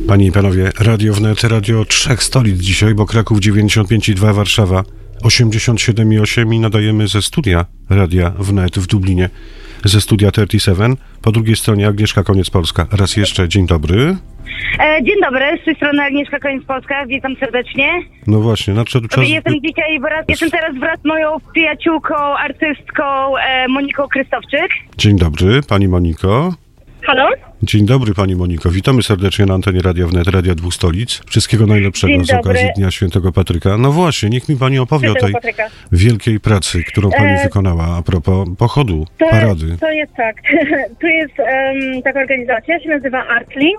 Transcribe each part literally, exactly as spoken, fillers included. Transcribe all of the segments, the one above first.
Panie i panowie, Radio Wnet, radio trzech stolic dzisiaj, bo Kraków dziewięćdziesiąt pięć i dwa, Warszawa osiemdziesiąt siedem i osiem i nadajemy ze studia Radia Wnet w Dublinie, ze studia trzydzieści siedem. Po drugiej stronie Agnieszka Koniec-Polska. Raz jeszcze dzień dobry. E, dzień dobry, z tej strony Agnieszka Koniec-Polska, witam serdecznie. No właśnie, nadszedł czas... Jestem dzisiaj wraz, jestem teraz wraz z moją przyjaciółką, artystką e, Moniką Krystowczyk. Dzień dobry, pani Moniko. Halo? Dzień dobry, pani Moniko. Witamy serdecznie na antenie Radia Wnet, Radia Dwóch Stolic. Wszystkiego najlepszego Dzień z okazji dobry. Dnia Świętego Patryka. No właśnie, niech mi pani opowie Świętego o tej Patryka. wielkiej pracy, którą pani E, wykonała a propos pochodu, To, parady. to jest tak, tu jest um, taka organizacja, się nazywa Artlink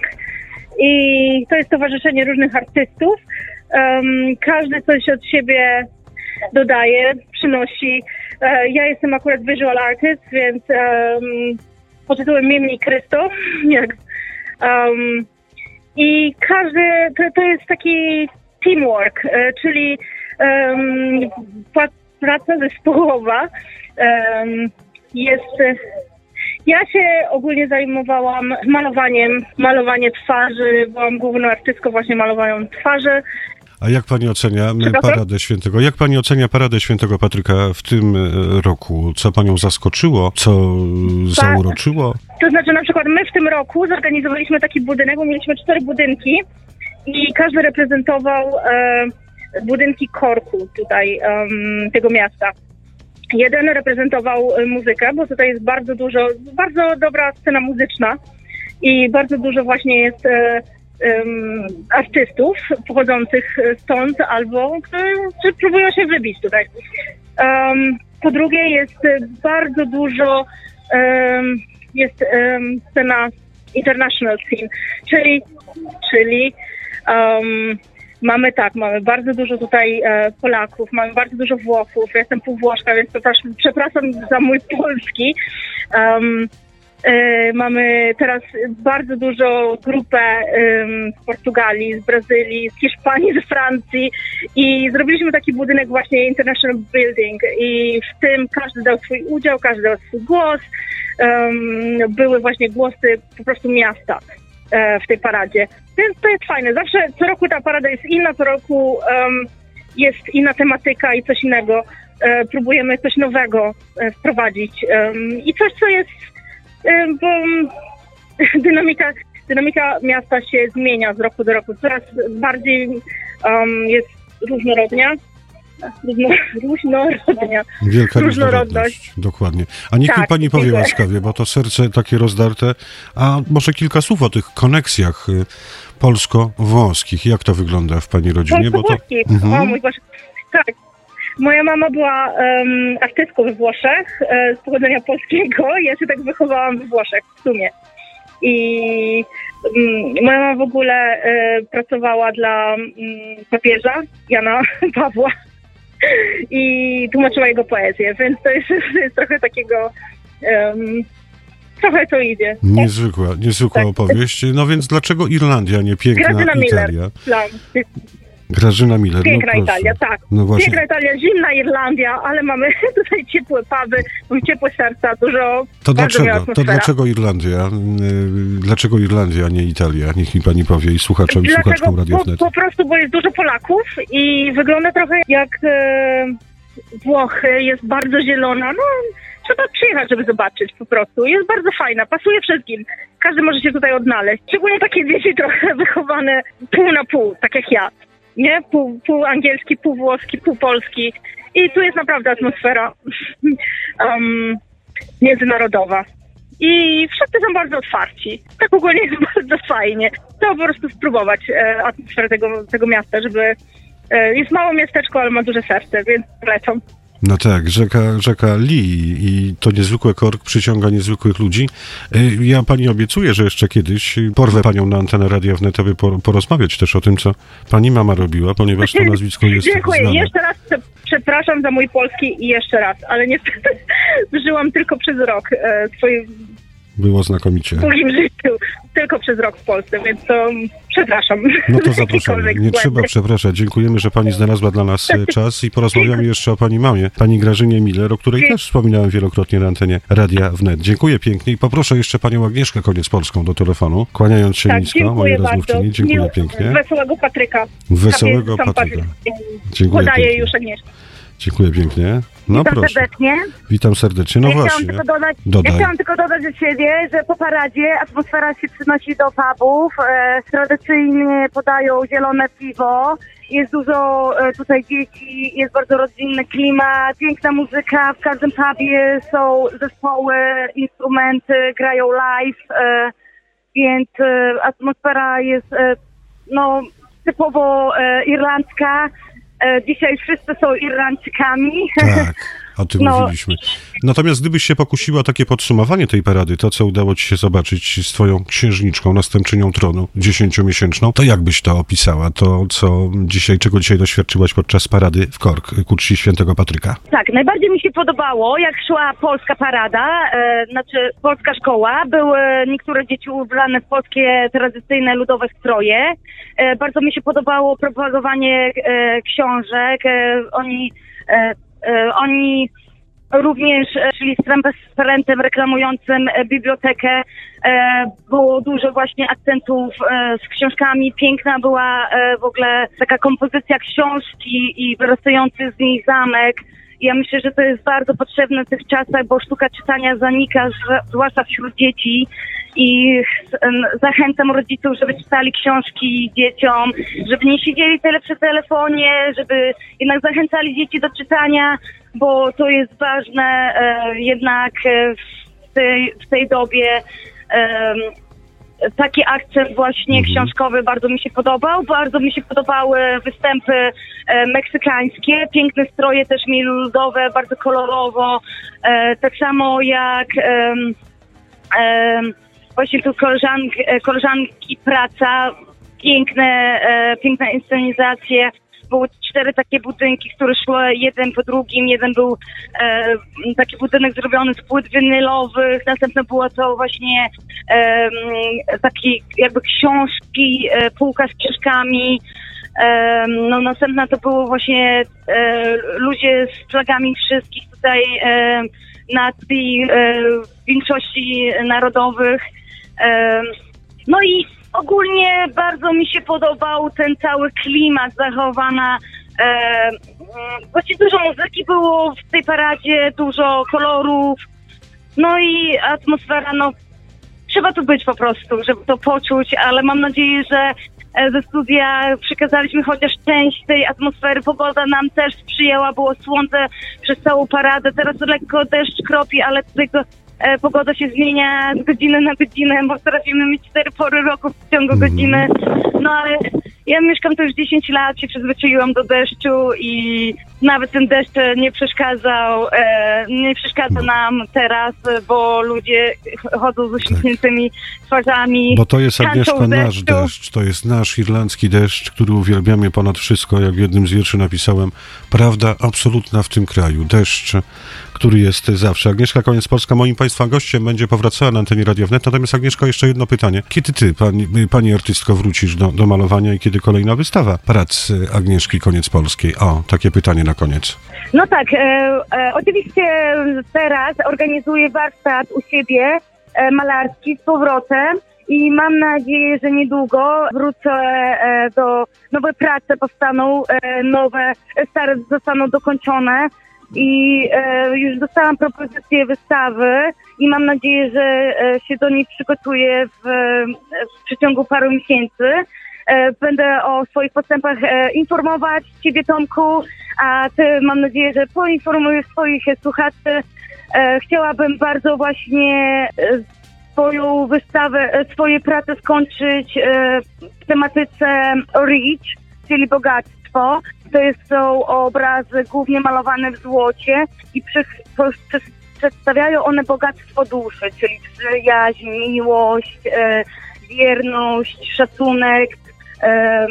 i to jest stowarzyszenie różnych artystów. Um, każdy coś od siebie dodaje, przynosi. E, ja jestem akurat visual artist, więc um, pod tytułem Mimni Krysto. Jak, um, I każdy, to, to jest taki teamwork, e, czyli um, praca zespołowa. Um, jest, ja się ogólnie zajmowałam malowaniem, malowanie twarzy, byłam główną artystką właśnie malowaniem twarzy. A jak pani ocenia paradę świętego? Jak pani ocenia paradę świętego Patryka w tym roku? Co panią zaskoczyło? Co zauroczyło? To znaczy na przykład my w tym roku zorganizowaliśmy taki budynek, bo mieliśmy cztery budynki i każdy reprezentował e, budynki korku tutaj um, tego miasta. Jeden reprezentował muzykę, bo tutaj jest bardzo dużo, bardzo dobra scena muzyczna i bardzo dużo właśnie jest e, Um, artystów pochodzących stąd albo którzy próbują się wybić tutaj. Um, po drugie jest bardzo dużo um, jest um, scena international scene, czyli czyli um, mamy tak, mamy bardzo dużo tutaj e, Polaków, mamy bardzo dużo Włochów, ja jestem pół Włoszka, więc przepraszam, przepraszam za mój polski. Um, E, mamy teraz bardzo dużo grupę um, z Portugalii, z Brazylii, z Hiszpanii, z Francji i zrobiliśmy taki budynek właśnie International Building i w tym każdy dał swój udział, każdy dał swój głos. Um, były właśnie głosy po prostu miasta e, w tej paradzie. Więc to jest fajne. Zawsze co roku ta parada jest inna, co roku um, jest inna tematyka i coś innego. E, próbujemy coś nowego e, wprowadzić um, i coś, co jest bo dynamika, dynamika miasta się zmienia z roku do roku. Coraz bardziej um, jest różnorodnia. Różno, różnorodnia. Wielka różnorodność. Dokładnie. A niech tak, mi pani powie dziękuję. łaskawie, bo to serce takie rozdarte, a może kilka słów o tych koneksjach polsko-włoskich. Jak to wygląda w pani rodzinie? Bo to... mhm. O mój Boże. Tak. Moja mama była um, artystką we Włoszech, e, z pochodzenia polskiego. Ja się tak wychowałam we Włoszech w sumie. I um, moja mama w ogóle e, pracowała dla um, papieża Jana Pawła i tłumaczyła jego poezję, więc to jest, to jest trochę takiego... Um, trochę to idzie. Niezwykła, niezwykła tak. opowieść. No więc dlaczego Irlandia, nie piękna Grażyna Italia? Miller. Grażyna Miller. Piękna no Italia, tak. No właśnie. Piękna Italia, zimna Irlandia, ale mamy tutaj ciepłe puby, mamy ciepłe serca, dużo... To dlaczego? To dlaczego Irlandia? Dlaczego Irlandia, a nie Italia? Niech mi pani powie i słuchaczom i słuchaczkom Radio Wnet. Po, po prostu, bo jest dużo Polaków i wygląda trochę jak e, Włochy, jest bardzo zielona, no... Trzeba przyjechać, żeby zobaczyć po prostu. Jest bardzo fajna, pasuje wszystkim. Każdy może się tutaj odnaleźć. Szczególnie takie dzieci trochę wychowane pół na pół, tak jak ja. Nie? Pół, pół angielski, pół włoski, pół polski. I tu jest naprawdę atmosfera um, międzynarodowa. I wszyscy są bardzo otwarci. Tak ogólnie jest bardzo fajnie. Trzeba po prostu spróbować e, atmosferę tego, tego miasta, żeby... E, jest małe miasteczko, ale ma duże serce, więc polecam. No tak, rzeka, rzeka Lee i to niezwykły kork przyciąga niezwykłych ludzi. Ja pani obiecuję, że jeszcze kiedyś porwę panią na antenę Radia Wnet, aby porozmawiać też o tym, co pani mama robiła, ponieważ to nazwisko jest Dziękuję. znane. Jeszcze raz przepraszam za mój polski i jeszcze raz, ale niestety żyłam tylko przez rok e, swojej Było znakomicie. W moim życiu. Tylko przez rok w Polsce, więc to przepraszam. No to zapraszamy. Nie trzeba przepraszać. Dziękujemy, że pani znalazła dla nas czas i porozmawiamy jeszcze o pani mamie, pani Grażynie Miller, o której też wspominałem wielokrotnie na antenie Radia Wnet. Dziękuję pięknie i poproszę jeszcze panią Agnieszkę Koniec-Polską do telefonu, kłaniając się tak, nisko, mojej rozmówczyni. Dziękuję Miło, pięknie. Wesołego Patryka. Wesołego Patryka. Dziękuję Podaję pięknie. już Agnieszkę. Dziękuję pięknie. No Witam proszę. serdecznie. Witam serdecznie. No ja właśnie. Chciałam tylko dodać, Dodaj. ja chciałam tylko dodać od siebie, że po paradzie atmosfera się przynosi do pubów. E, tradycyjnie podają zielone piwo. Jest dużo e, tutaj dzieci, jest bardzo rodzinny klimat, piękna muzyka. W każdym pubie są zespoły, instrumenty, grają live, e, więc e, atmosfera jest e, no, typowo e, irlandzka. E, dzisiaj wszyscy są Irlandczykami. Tak, o tym No. mówiliśmy. Natomiast gdybyś się pokusiła o takie podsumowanie tej parady, to co udało ci się zobaczyć z twoją księżniczką, następczynią tronu dziesięciomiesięczną, to jak byś to opisała? To, co dzisiaj, czego dzisiaj doświadczyłaś podczas parady w Cork ku czci świętego Patryka? Tak, najbardziej mi się podobało, jak szła polska parada, e, znaczy polska szkoła. Były niektóre dzieci ubrane w polskie tradycyjne ludowe stroje. E, bardzo mi się podobało propagowanie e, książek. E, oni, e, e, oni również e, szli z transparentem reklamującym e, bibliotekę. E, było dużo właśnie akcentów e, z książkami. Piękna była e, w ogóle taka kompozycja książki i wyrastający z niej zamek. Ja myślę, że to jest bardzo potrzebne w tych czasach, bo sztuka czytania zanika, zwłaszcza wśród dzieci. I zachęcam rodziców, żeby czytali książki dzieciom, żeby nie siedzieli tyle przy telefonie, żeby jednak zachęcali dzieci do czytania, bo to jest ważne e, jednak w tej, w tej dobie. E, taki akcent właśnie Mhm. książkowy bardzo mi się podobał. Bardzo mi się podobały występy e, meksykańskie. Piękne stroje też mieli ludowe, bardzo kolorowo. E, tak samo jak e, e, właśnie tu koleżanki, koleżanki praca. Piękne, e, piękne inscenizacje. Były cztery takie budynki, które szły jeden po drugim. Jeden był e, taki budynek zrobiony z płyt winylowych, następne było to właśnie e, takie jakby książki, e, półka z książkami. E, no następna to było właśnie e, ludzie z flagami wszystkich tutaj e, nacji, e, większości narodowych. E, no i ogólnie bardzo mi się podobał ten cały klimat, zachowana. E, właśnie dużo muzyki było w tej paradzie, dużo kolorów. No i atmosfera, no trzeba tu być po prostu, żeby to poczuć, ale mam nadzieję, że e, ze studia przekazaliśmy chociaż część tej atmosfery. Pogoda nam też sprzyjała, było słońce przez całą paradę. Teraz lekko deszcz kropi, ale tylko E, pogoda się zmienia z godziny na godzinę, bo potrafimy mieć cztery pory roku w ciągu Mhm. godziny. No ale ja mieszkam tu już dziesięć lat, się przyzwyczaiłam do deszczu i nawet ten deszcz nie przeszkadzał, e, nie przeszkadza nam teraz, bo ludzie chodzą z uśmiechniętymi twarzami. Bo to jest, tańczą Agnieszka, w nasz deszczu. deszcz, to jest nasz irlandzki deszcz, który uwielbiamy ponad wszystko, jak w jednym z wierszy napisałem, prawda absolutna w tym kraju, deszcz, który jest zawsze. Agnieszka Koniec-Polska, moim Państwa gościem, będzie powracała na antenie Radia Wnet. Natomiast Agnieszka, jeszcze jedno pytanie. Kiedy ty, pani, pani artystko, wrócisz do, do malowania i kiedy kolejna wystawa prac Agnieszki Koniec-Polskiej? O, takie pytanie na koniec. No tak, e, e, oczywiście teraz organizuję warsztat u siebie e, malarski z powrotem i mam nadzieję, że niedługo wrócę e, do, nowe prace powstaną, e, nowe, stare zostaną dokończone i e, już dostałam propozycję wystawy i mam nadzieję, że e, się do niej przygotuję w, w przeciągu paru miesięcy. E, będę o swoich postępach e, informować Ciebie, Tomku, a Ty, mam nadzieję, że poinformujesz swoich słuchaczy. E, chciałabym bardzo właśnie e, swoją wystawę, e, swoje prace skończyć e, w tematyce Rich, czyli bogactwo. To jest, są obrazy głównie malowane w złocie i przy, przy, przedstawiają one bogactwo duszy, czyli przyjaźń, miłość, e, wierność, szacunek, e,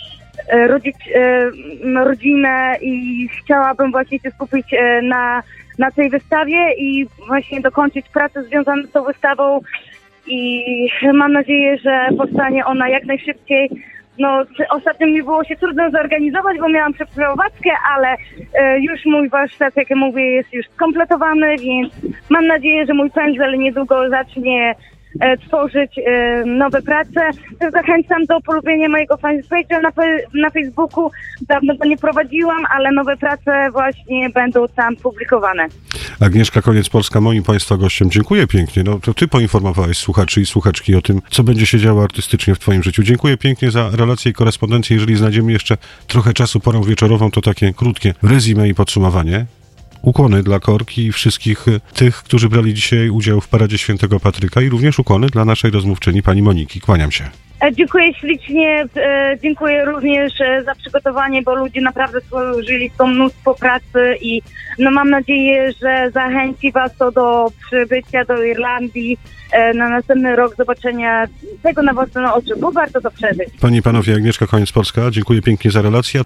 rodzic, e, rodzinę i chciałabym właśnie się skupić e, na na tej wystawie i właśnie dokończyć pracę związaną z tą wystawą i mam nadzieję, że powstanie ona jak najszybciej. No, ostatnio mi było się trudno zorganizować, bo miałam przeprowadzkę, ale e, już mój warsztat, jak mówię, jest już skompletowany, więc mam nadzieję, że mój pędzel niedługo zacznie e, tworzyć e, nowe prace. Zachęcam do polubienia mojego fanpage'a na, na Facebooku. Dawno go nie prowadziłam, ale nowe prace właśnie będą tam publikowane. Agnieszka Koniec-Polska, moim Państwa gościem. Dziękuję pięknie. No, to Ty poinformowałeś słuchaczy i słuchaczki o tym, co będzie się działo artystycznie w Twoim życiu. Dziękuję pięknie za relację i korespondencję. Jeżeli znajdziemy jeszcze trochę czasu porą wieczorową, to takie krótkie resume i podsumowanie. Ukłony dla Korki i wszystkich tych, którzy brali dzisiaj udział w Paradzie Świętego Patryka i również ukłony dla naszej rozmówczyni, pani Moniki. Kłaniam się. Dziękuję ślicznie, dziękuję również za przygotowanie, bo ludzie naprawdę służyli to mnóstwo pracy i no mam nadzieję, że zachęci Was to do przybycia do Irlandii na następny rok, zobaczenia tego na własne oczy, bo warto to przeżyć. Panie i Panowie, Agnieszka Koniec-Polska, dziękuję pięknie za relację.